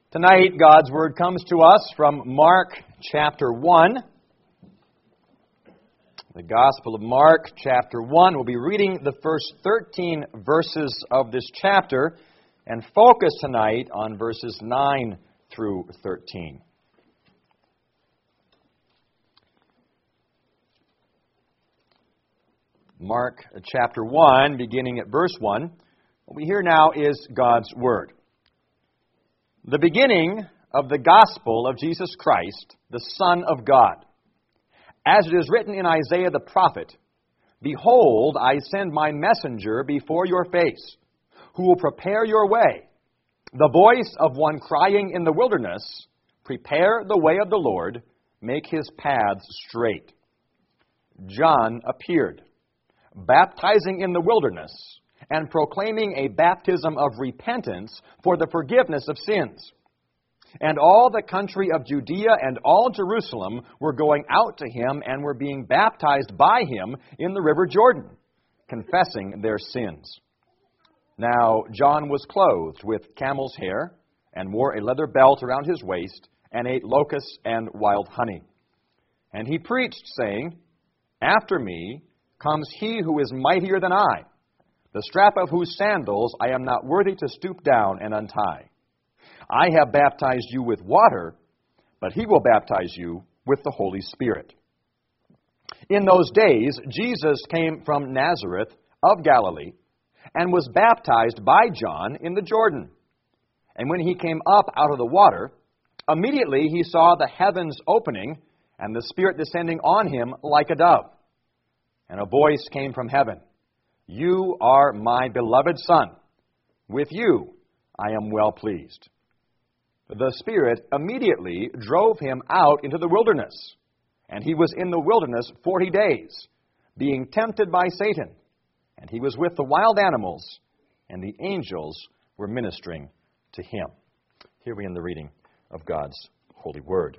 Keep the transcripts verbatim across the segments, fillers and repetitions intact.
Tonight, God's Word comes to us from Mark chapter one. The Gospel of Mark chapter one. We'll be reading the first thirteen verses of this chapter and focus tonight on verses nine through thirteen. Mark chapter one, beginning at verse one. What we hear now is God's Word. The beginning of the gospel of Jesus Christ, the Son of God. As it is written in Isaiah the prophet, "Behold, I send my messenger before your face, who will prepare your way. The voice of one crying in the wilderness, prepare the way of the Lord, make his paths straight." John appeared, baptizing in the wilderness, and proclaiming a baptism of repentance for the forgiveness of sins. And all the country of Judea and all Jerusalem were going out to him and were being baptized by him in the river Jordan, confessing their sins. Now John was clothed with camel's hair and wore a leather belt around his waist and ate locusts and wild honey. And he preached, saying, "After me comes he who is mightier than I, the strap of whose sandals I am not worthy to stoop down and untie. I have baptized you with water, but he will baptize you with the Holy Spirit." In those days, Jesus came from Nazareth of Galilee and was baptized by John in the Jordan. And when he came up out of the water, immediately he saw the heavens opening and the Spirit descending on him like a dove. And a voice came from heaven, "You are my beloved Son. With you I am well pleased." The Spirit immediately drove him out into the wilderness, and he was in the wilderness forty days, being tempted by Satan. And he was with the wild animals, and the angels were ministering to him. Here we end the reading of God's holy word.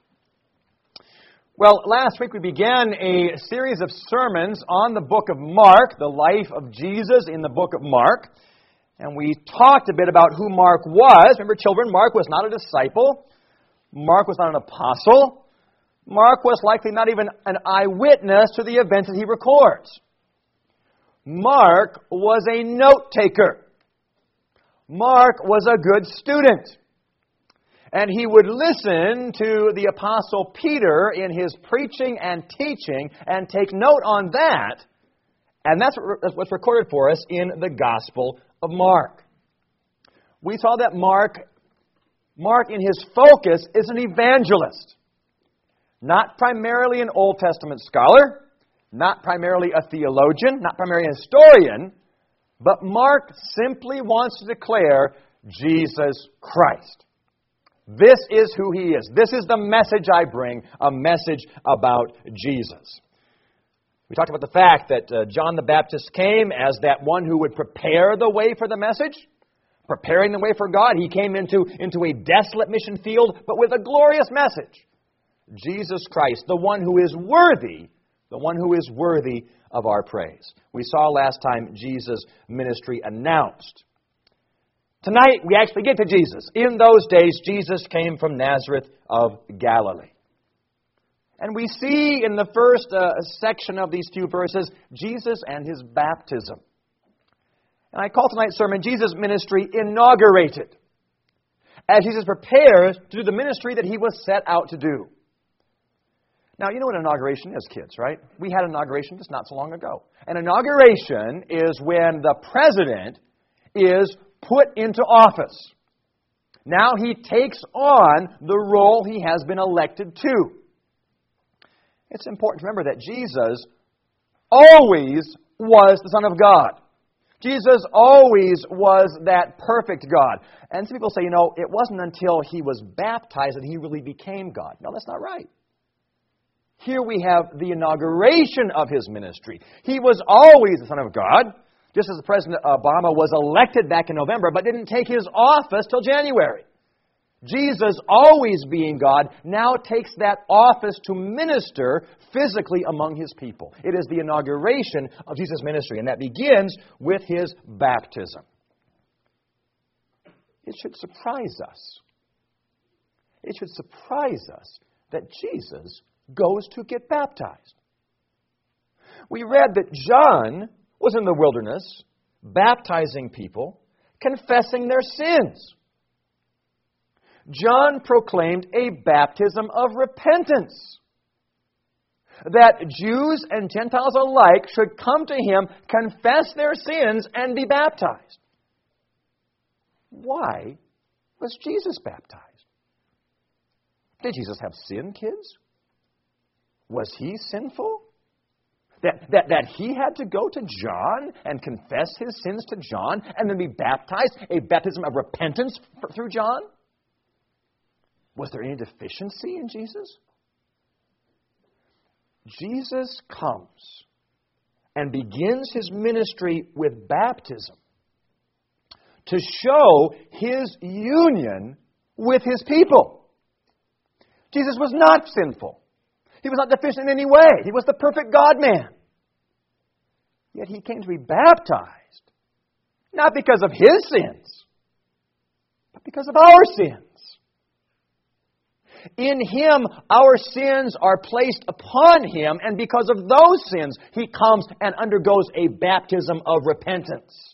Well, last week we began a series of sermons on the book of Mark, the life of Jesus in the book of Mark. And we talked a bit about who Mark was. Remember, children, Mark was not a disciple. Mark was not an apostle. Mark was likely not even an eyewitness to the events that he records. Mark was a note-taker. Mark was a good student. And he would listen to the Apostle Peter in his preaching and teaching and take note on that. And that's what's recorded for us in the Gospel of Mark. We saw that Mark, Mark in his focus is an evangelist. Not primarily an Old Testament scholar, not primarily a theologian, not primarily a historian, but Mark simply wants to declare Jesus Christ. This is who he is. This is the message I bring, a message about Jesus. We talked about the fact that uh, John the Baptist came as that one who would prepare the way for the message, preparing the way for God. He came into, into a desolate mission field, but with a glorious message. Jesus Christ, the one who is worthy, the one who is worthy of our praise. We saw last time Jesus' ministry announced. Tonight, we actually get to Jesus. In those days, Jesus came from Nazareth of Galilee. And we see in the first uh, section of these few verses, Jesus and his baptism. And I call tonight's sermon, Jesus' ministry inaugurated, as Jesus prepares to do the ministry that he was set out to do. Now, you know what an inauguration is, kids, right? We had an inauguration just not so long ago. An inauguration is when the president is put into office. Now he takes on the role he has been elected to. It's important to remember that Jesus always was the Son of God. Jesus always was that perfect God. And some people say, you know, it wasn't until he was baptized that he really became God. No, that's not right. Here we have the inauguration of his ministry. He was always the Son of God, just as President Obama was elected back in November, but didn't take his office till January. Jesus, always being God, now takes that office to minister physically among his people. It is the inauguration of Jesus' ministry, and that begins with his baptism. It should surprise us it should surprise us that Jesus goes to get baptized. We read that John was in the wilderness, baptizing people, confessing their sins. John proclaimed a baptism of repentance, that Jews and Gentiles alike should come to him, confess their sins, and be baptized. Why was Jesus baptized? Did Jesus have sin, kids? Was he sinful? That, that, that he had to go to John and confess his sins to John and then be baptized, a baptism of repentance f- through John? Was there any deficiency in Jesus? Jesus comes and begins his ministry with baptism to show his union with his people. Jesus was not sinful. He was not deficient in any way. He was the perfect God-man. Yet he came to be baptized, not because of his sins, but because of our sins. In him, our sins are placed upon him, and because of those sins, he comes and undergoes a baptism of repentance.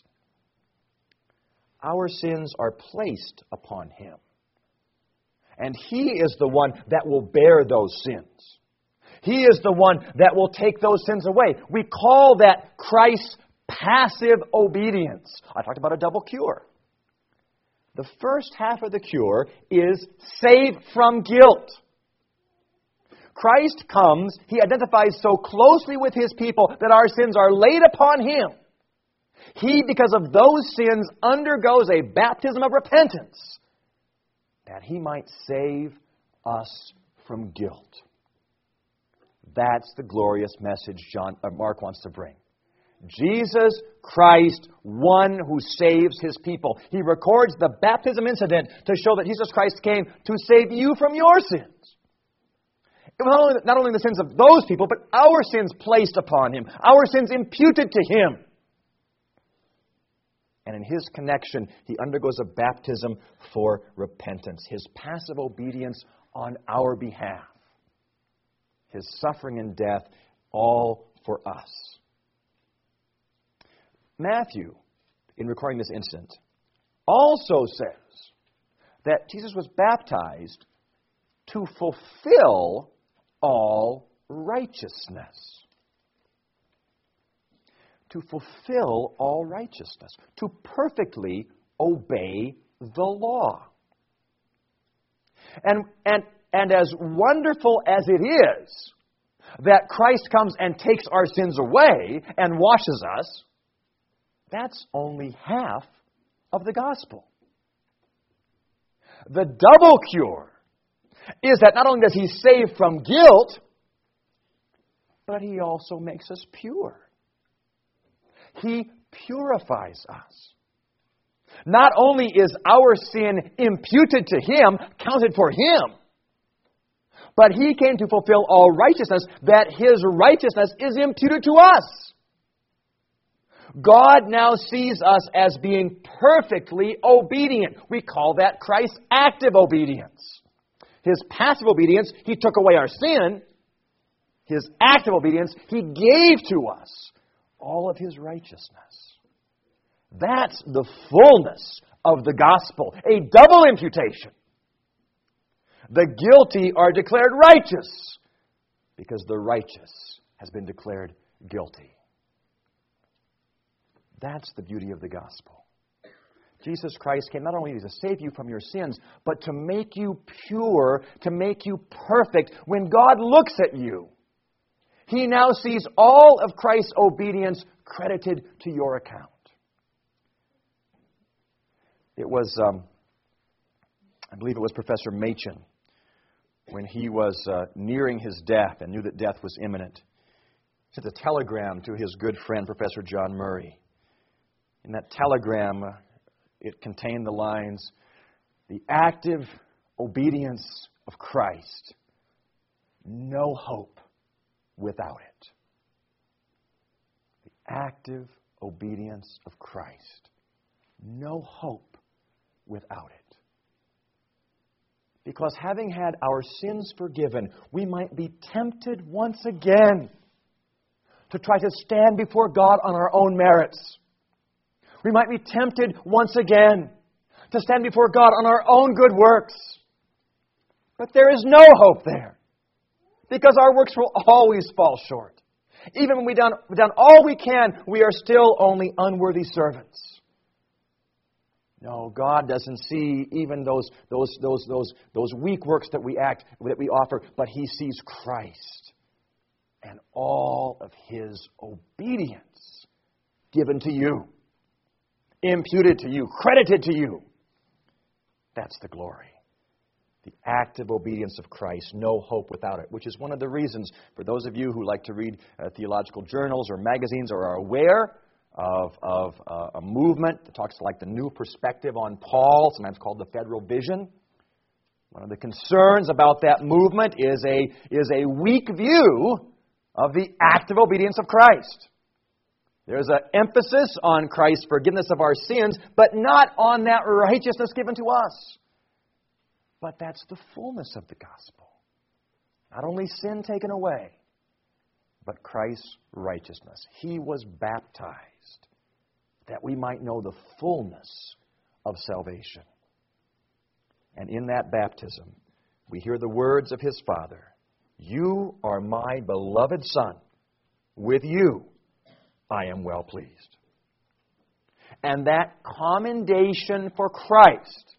Our sins are placed upon him, and he is the one that will bear those sins. He is the one that will take those sins away. We call that Christ's passive obedience. I talked about a double cure. The first half of the cure is save from guilt. Christ comes, he identifies so closely with his people that our sins are laid upon him. He, because of those sins, undergoes a baptism of repentance that he might save us from guilt. That's the glorious message John, uh, Mark wants to bring. Jesus Christ, one who saves his people. He records the baptism incident to show that Jesus Christ came to save you from your sins. It was not only, not only the sins of those people, but our sins placed upon him, our sins imputed to him. And in his connection, he undergoes a baptism for repentance, his passive obedience on our behalf. His suffering and death, all for us. Matthew, in recording this incident, also says that Jesus was baptized to fulfill all righteousness. To fulfill all righteousness. To perfectly obey the law. And, and And as wonderful as it is that Christ comes and takes our sins away and washes us, that's only half of the gospel. The double cure is that not only does he save from guilt, but he also makes us pure. He purifies us. Not only is our sin imputed to him, counted for him, but he came to fulfill all righteousness, that his righteousness is imputed to us. God now sees us as being perfectly obedient. We call that Christ's active obedience. His passive obedience, he took away our sin. His active obedience, he gave to us all of his righteousness. That's the fullness of the gospel, a double imputation. The guilty are declared righteous because the righteous has been declared guilty. That's the beauty of the gospel. Jesus Christ came not only to save you from your sins, but to make you pure, to make you perfect. When God looks at you, he now sees all of Christ's obedience credited to your account. It was, um, I believe it was Professor Machen, when he was uh, nearing his death and knew that death was imminent, sent a telegram to his good friend, Professor John Murray. In that telegram, uh, it contained the lines, "The active obedience of Christ, no hope without it." The active obedience of Christ, no hope without it. Because having had our sins forgiven, we might be tempted once again to try to stand before God on our own merits. We might be tempted once again to stand before God on our own good works. But there is no hope there, because our works will always fall short. Even when we've done, we've done all we can, we are still only unworthy servants. No, God doesn't see even those, those, those, those, those weak works that we act, that we offer, but He sees Christ and all of His obedience given to you, imputed to you, credited to you. That's the glory. The active obedience of Christ, no hope without it, which is one of the reasons for those of you who like to read uh, theological journals or magazines or are aware of, of uh, a movement that talks like the New Perspective on Paul, sometimes called the Federal Vision. One of the concerns about that movement is a, is a weak view of the active obedience of Christ. There's an emphasis on Christ's forgiveness of our sins, but not on that righteousness given to us. But that's the fullness of the gospel. Not only sin taken away, but Christ's righteousness. He was baptized that we might know the fullness of salvation. And in that baptism, we hear the words of His Father, "You are my beloved Son. With you I am well pleased." And that commendation for Christ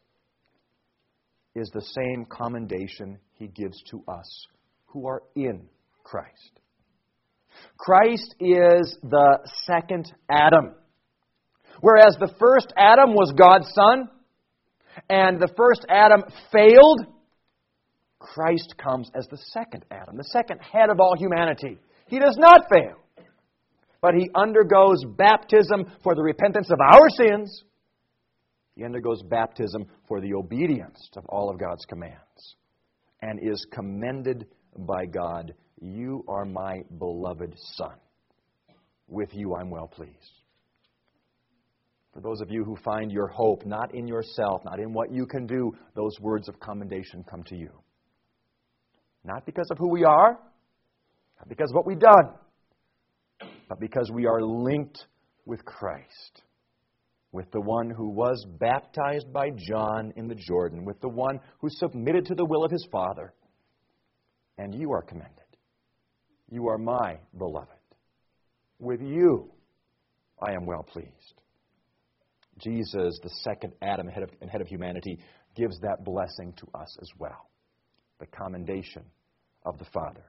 is the same commendation He gives to us who are in Christ. Christ is the second Adam. Whereas the first Adam was God's Son, and the first Adam failed, Christ comes as the second Adam, the second head of all humanity. He does not fail, but He undergoes baptism for the repentance of our sins. He undergoes baptism for the obedience of all of God's commands and is commended by God. "You are my beloved Son. With you I'm well pleased." For those of you who find your hope not in yourself, not in what you can do, those words of commendation come to you. Not because of who we are, not because of what we've done, but because we are linked with Christ, with the one who was baptized by John in the Jordan, with the one who submitted to the will of his Father. And you are commended. You are my beloved. With you I am well pleased. Jesus, the second Adam head of, and head of humanity, gives that blessing to us as well. The commendation of the Father.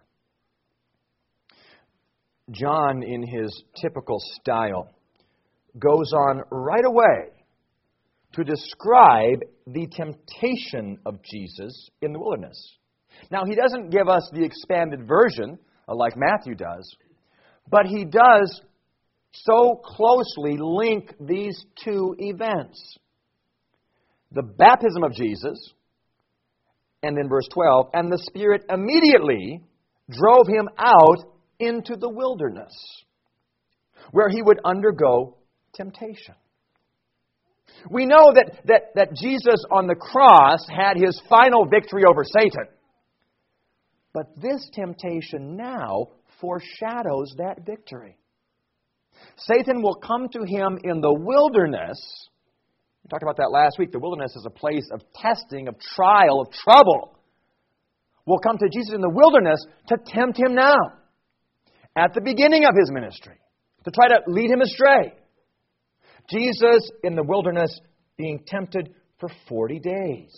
John, in his typical style, goes on right away to describe the temptation of Jesus in the wilderness. Now, he doesn't give us the expanded version like Matthew does, but he does so closely link these two events. The baptism of Jesus, and then verse twelve, and the Spirit immediately drove him out into the wilderness, where he would undergo temptation. We know that, that, that Jesus on the cross had his final victory over Satan. But this temptation now foreshadows that victory. Satan will come to him in the wilderness. We talked about that last week. The wilderness is a place of testing, of trial, of trouble. Will come to Jesus in the wilderness to tempt him now, at the beginning of his ministry, to try to lead him astray. Jesus in the wilderness being tempted for forty days.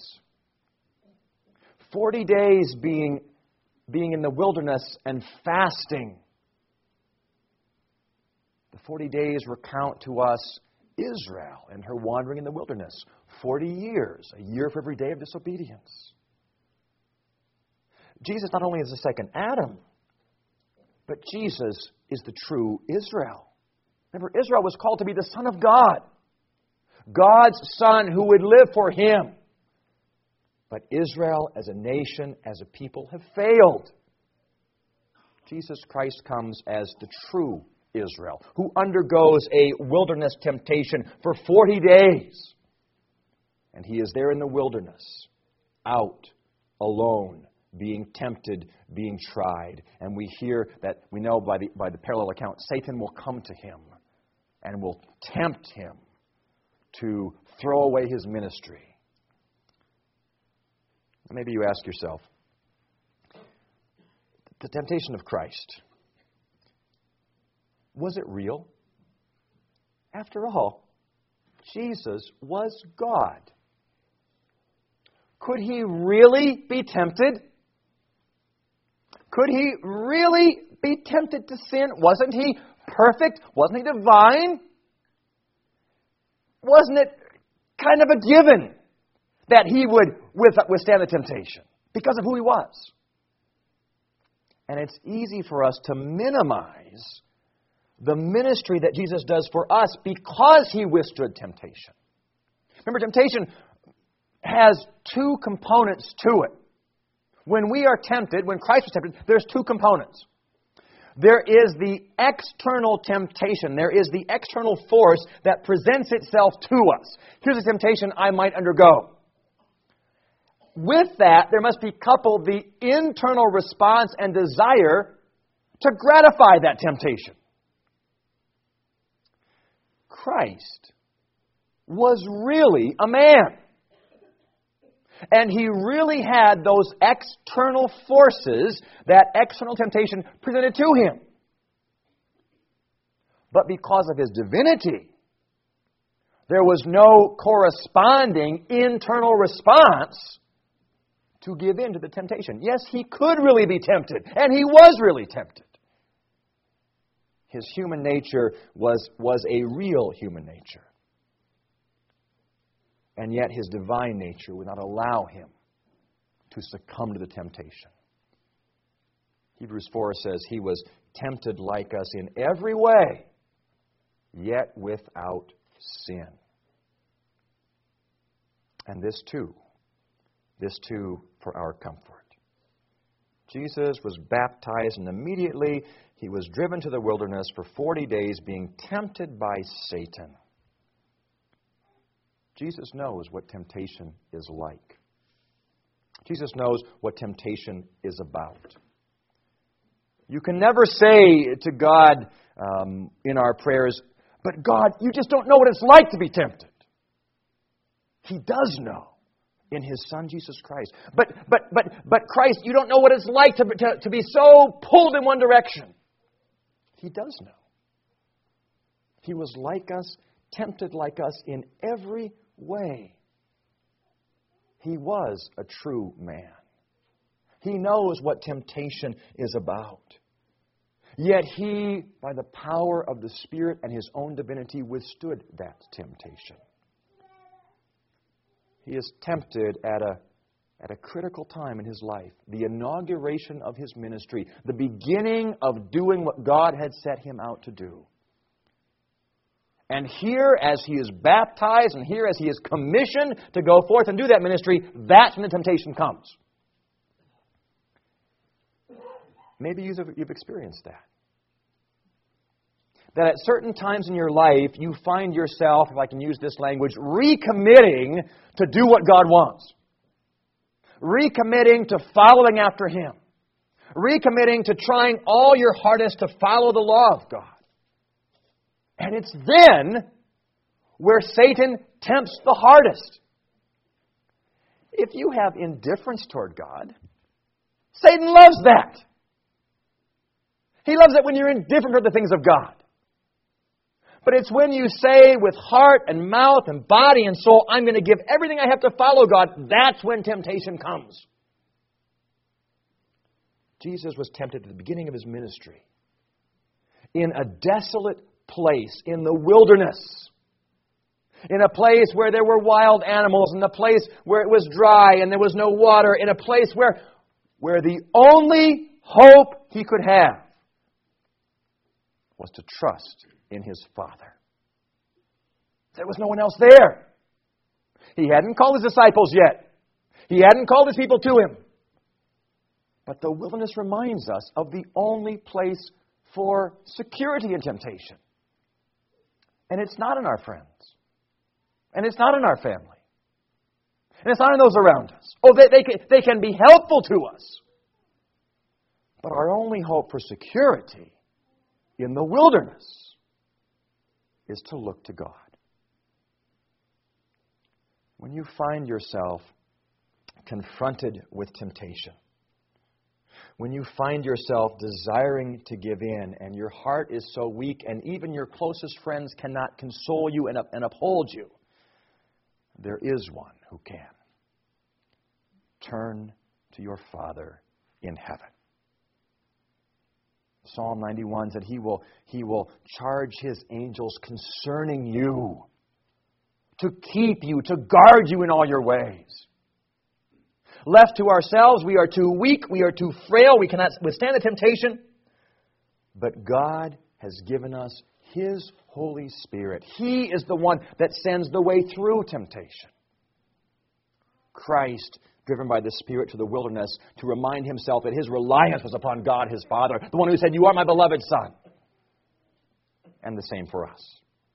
forty days being, being in the wilderness and fasting. The forty days recount to us Israel and her wandering in the wilderness. forty years, a year for every day of disobedience. Jesus not only is the second Adam, but Jesus is the true Israel. Remember, Israel was called to be the Son of God. God's Son who would live for Him. But Israel as a nation, as a people, have failed. Jesus Christ comes as the true Israel, who undergoes a wilderness temptation for forty days. And He is there in the wilderness, out alone, being tempted, being tried. And we hear that, we know by the, by the parallel account, Satan will come to him and will tempt him to throw away his ministry. Maybe you ask yourself, the temptation of Christ, was it real? After all, Jesus was God. Could he really be tempted? Could he really be tempted to sin? Wasn't he perfect? Wasn't he divine? Wasn't it kind of a given that he would withstand the temptation because of who he was? And it's easy for us to minimize the ministry that Jesus does for us because he withstood temptation. Remember, temptation has two components to it. When we are tempted, when Christ was tempted, there's two components. There is the external temptation. There is the external force that presents itself to us. Here's a temptation I might undergo. With that, there must be coupled the internal response and desire to gratify that temptation. Christ was really a man. And he really had those external forces, that external temptation presented to him. But because of his divinity, there was no corresponding internal response to give in to the temptation. Yes, he could really be tempted, and he was really tempted. His human nature was, was a real human nature. And yet his divine nature would not allow him to succumb to the temptation. Hebrews four says he was tempted like us in every way, yet without sin. And this too, this too for our comfort. Jesus was baptized, and immediately he was driven to the wilderness for forty days, being tempted by Satan. Jesus knows what temptation is like. Jesus knows what temptation is about. You can never say to God um, in our prayers, but God, you just don't know what it's like to be tempted. He does know in His Son, Jesus Christ. But but but but Christ, you don't know what it's like to, to, to be so pulled in one direction. He does know. He was like us, tempted like us in every way. He was a true man. He knows what temptation is about. Yet He, by the power of the Spirit and His own divinity, withstood that temptation. He is tempted at a, at a critical time in His life, the inauguration of His ministry, the beginning of doing what God had set Him out to do. And here, as He is baptized, and here, as He is commissioned to go forth and do that ministry, that's when the temptation comes. Maybe you've, you've experienced that. That at certain times in your life, you find yourself, if I can use this language, recommitting to do what God wants. Recommitting to following after Him. Recommitting to trying all your hardest to follow the law of God. And it's then where Satan tempts the hardest. If you have indifference toward God, Satan loves that. He loves it when you're indifferent toward the things of God. But it's when you say with heart and mouth and body and soul, I'm going to give everything I have to follow God, that's when temptation comes. Jesus was tempted at the beginning of His ministry in a desolate place, in the wilderness, in a place where there were wild animals, in a place where it was dry and there was no water, in a place where, where the only hope He could have was to trust in His Father. There was no one else there. He hadn't called His disciples yet. He hadn't called His people to Him. But the wilderness reminds us of the only place for security in temptation. And it's not in our friends. And it's not in our family. And it's not in those around us. Oh, they, they, can, they can be helpful to us. But our only hope for security in the wilderness is to look to God. When you find yourself confronted with temptation, when you find yourself desiring to give in and your heart is so weak and even your closest friends cannot console you and, and uphold you, there is one who can. Turn to your Father in heaven. Psalm ninety-one said he will, he will charge His angels concerning you, to keep you, to guard you in all your ways. Left to ourselves, we are too weak, we are too frail, we cannot withstand the temptation. But God has given us His Holy Spirit. He is the one that sends the way through temptation. Christ, driven by the Spirit to the wilderness to remind Himself that His reliance was upon God, His Father, the one who said, "You are my beloved Son." And the same for us.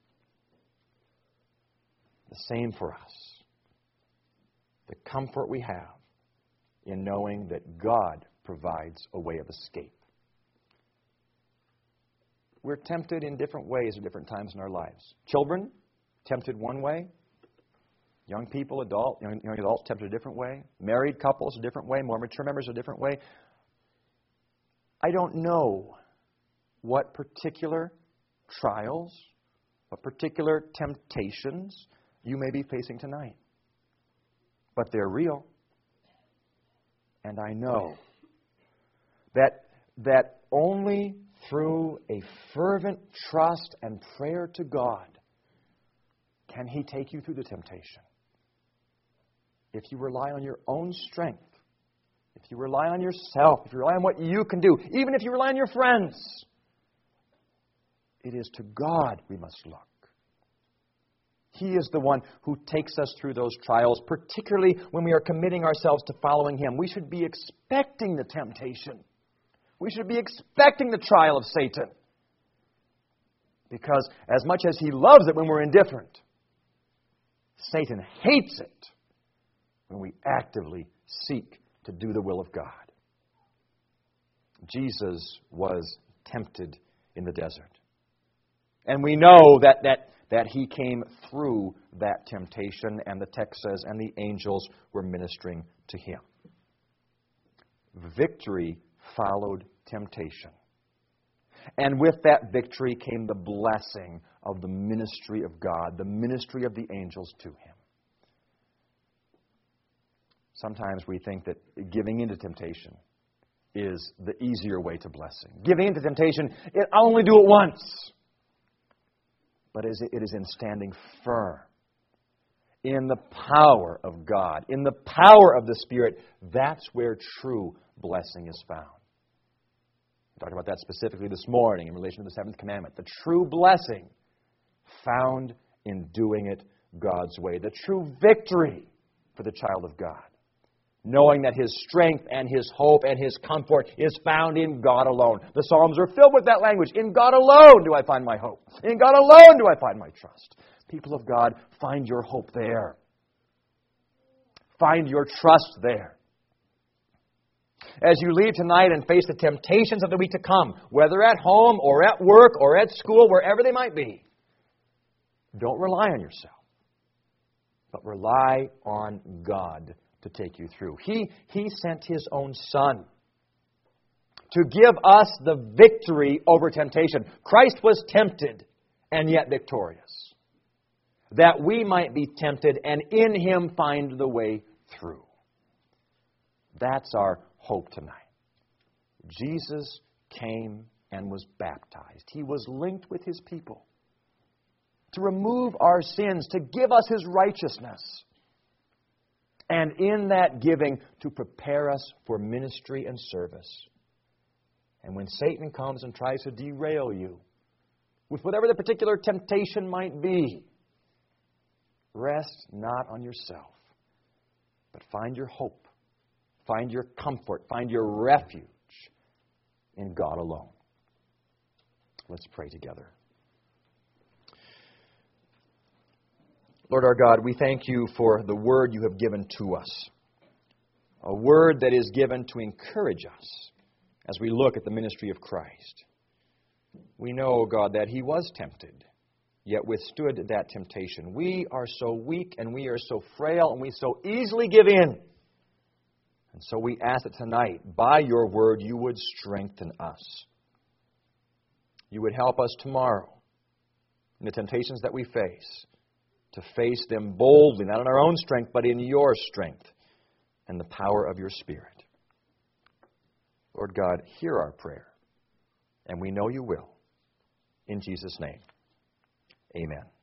The same for us. The comfort we have in knowing that God provides a way of escape. We're tempted in different ways at different times in our lives. Children, tempted one way. Young people, adult, young, young adults, tempted a different way. Married couples, a different way. More mature members, a different way. I don't know what particular trials, what particular temptations you may be facing tonight. But they're real. And I know that, that only through a fervent trust and prayer to God can He take you through the temptation. If you rely on your own strength, if you rely on yourself, if you rely on what you can do, even if you rely on your friends, it is to God we must look. He is the one who takes us through those trials, particularly when we are committing ourselves to following Him. We should be expecting the temptation. We should be expecting the trial of Satan. Because as much as he loves it when we're indifferent, Satan hates it when we actively seek to do the will of God. Jesus was tempted in the desert. And we know that, that, that He came through that temptation, and the text says, and the angels were ministering to Him. Victory followed temptation. And with that victory came the blessing of the ministry of God, the ministry of the angels to Him. Sometimes we think that giving into temptation is the easier way to blessing. Giving into temptation, it, I'll only do it once. But it is in standing firm in the power of God, in the power of the Spirit. That's where true blessing is found. We talked about that specifically this morning in relation to the seventh commandment. The true blessing found in doing it God's way. The true victory for the child of God. Knowing that his strength and his hope and his comfort is found in God alone. The Psalms are filled with that language. In God alone do I find my hope. In God alone do I find my trust. People of God, find your hope there. Find your trust there. As you leave tonight and face the temptations of the week to come, whether at home or at work or at school, wherever they might be, don't rely on yourself, but rely on God to take you through. He, he sent His own Son to give us the victory over temptation. Christ was tempted and yet victorious, that we might be tempted and in Him find the way through. That's our hope tonight. Jesus came and was baptized. He was linked with His people to remove our sins, to give us His righteousness. And in that giving, to prepare us for ministry and service. And when Satan comes and tries to derail you with whatever the particular temptation might be, rest not on yourself, but find your hope, find your comfort, find your refuge in God alone. Let's pray together. Lord our God, we thank you for the word you have given to us. A word that is given to encourage us as we look at the ministry of Christ. We know, God, that He was tempted, yet withstood that temptation. We are so weak and we are so frail and we so easily give in. And so we ask that tonight, by your word, you would strengthen us. You would help us tomorrow in the temptations that we face, to face them boldly, not in our own strength, but in your strength and the power of your Spirit. Lord God, hear our prayer, and we know you will. In Jesus' name, amen.